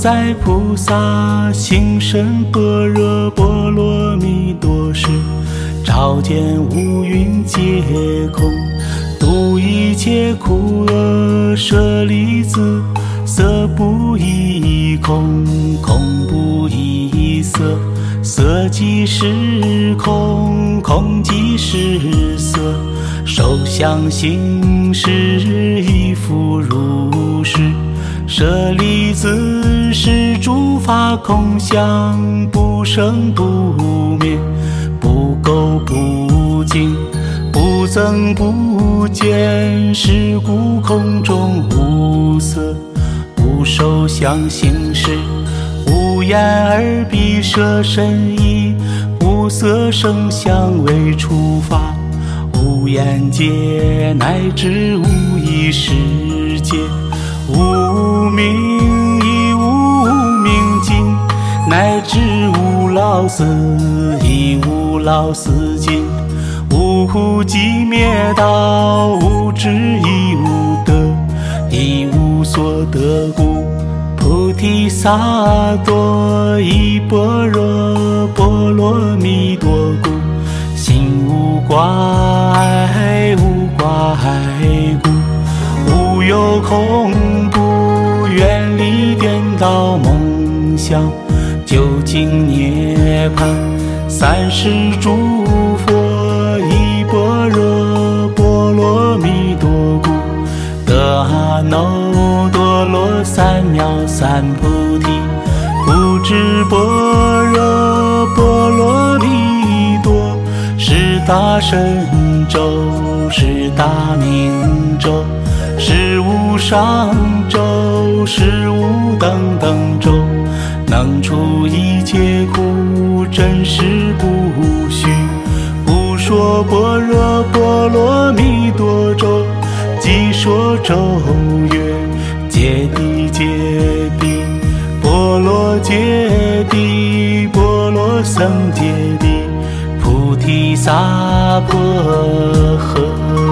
在菩萨行深般若波罗蜜多时，照见五蕴皆空，度一切苦厄舍利子。色不异空，空不异色，色即是空，空即是色。受想行识亦复如是。舍利子，是诸法空相，不生不灭，不垢不净，不增不减，是故空中无色。无受想行识，无眼耳鼻舌身意，无色声香味触法，无眼界乃至无意识界，无明亦无明尽，乃至无老死亦无老死尽，无苦集灭道，无智亦无得，亦无所得故。菩提萨埵依般若波罗蜜多故，心无挂碍，无挂碍故，无有恐怖，远离颠倒梦想，究竟涅槃。三世诸佛依般若波罗蜜多故，得阿耨多罗三藐三菩提。不知般若波罗蜜多，是大神咒，是大明咒，是无上咒，是无等等咒，能除一切苦，真实不虚。不说般若波罗蜜多咒，即说咒曰：揭谛揭谛，波罗揭谛，波罗僧揭谛，菩提萨婆诃。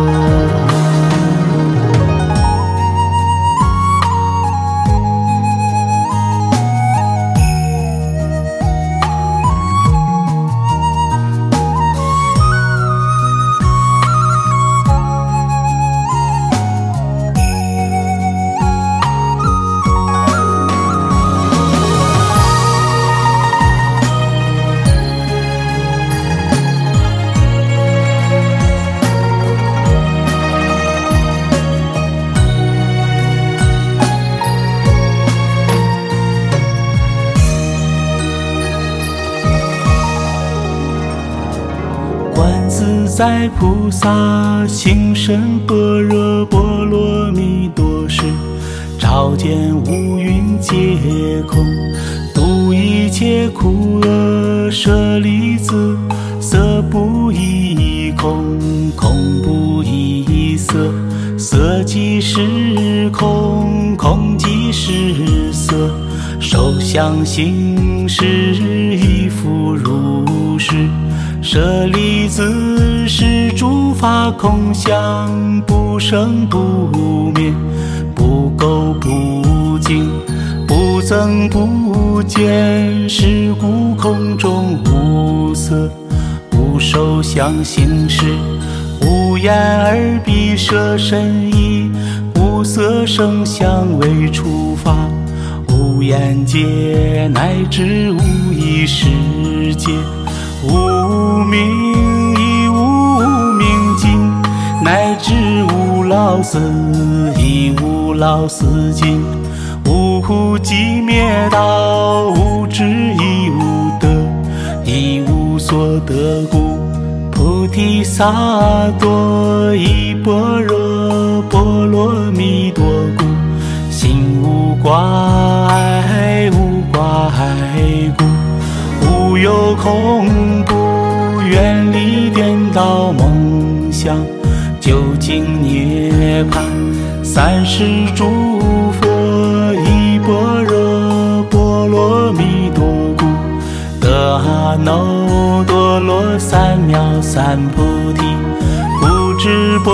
自在菩萨行深般若波罗蜜多时，照见五蕴皆空，度一切苦厄舍利子。色不异空，空不异色，色即是空，空即是色。受想行识亦复如是。舍利子，是诸法空相，不生不灭，不垢不净，不增不减，是故空中无色。无受想行识，无眼耳鼻舌身意，无色声香味触法，无眼界乃至无意识界，无明亦无明尽，乃至无老死亦无老死尽，无苦集灭道，无智亦无得，亦无所得故。菩提萨埵依般若波罗蜜多故，心无挂碍，无挂碍故，无有恐怖，远离颠倒梦想，究竟涅槃。三世诸佛依般若波罗蜜多故，得阿耨多罗三藐三菩提。不知般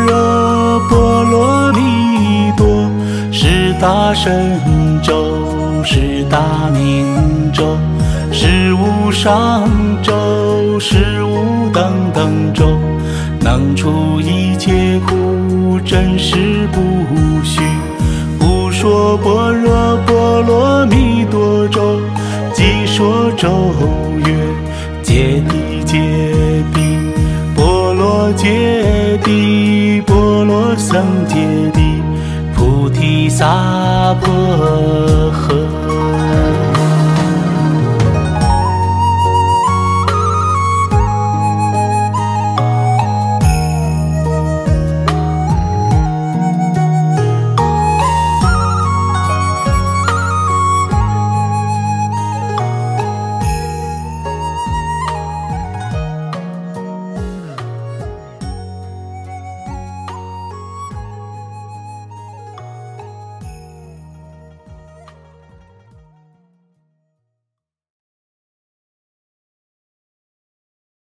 若波罗蜜多，是大神咒， 是大明咒，是无上咒，是无等等咒，能除一切苦，真实不虚。不说般若波罗蜜多咒，即说咒曰：揭谛揭谛，波罗揭谛，波罗僧揭谛，菩提萨婆诃。